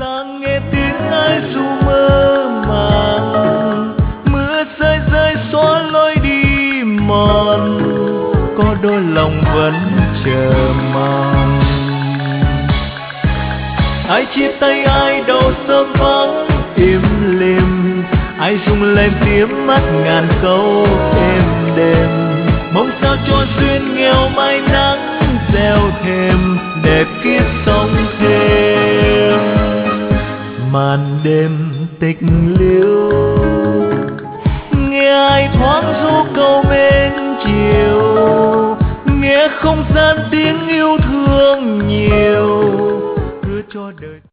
Sang nghe tiếng ai ru mơ màng, mưa rơi rơi xóa lối đi mòn, có đôi lòng vẫn chờ mong. Ai chia tay ai đâu sớm vắng im lìm, ai rung lên tiếng mắt ngàn câu êm đềm, mong sao cho duyên nghèo mai nắng gieo thêm để kiếp sống thêm. Màn đêm tịch liêu nghe ai thoáng ru câu bên chiều, nghe không gian tiếng yêu thương nhiều đưa cho đời.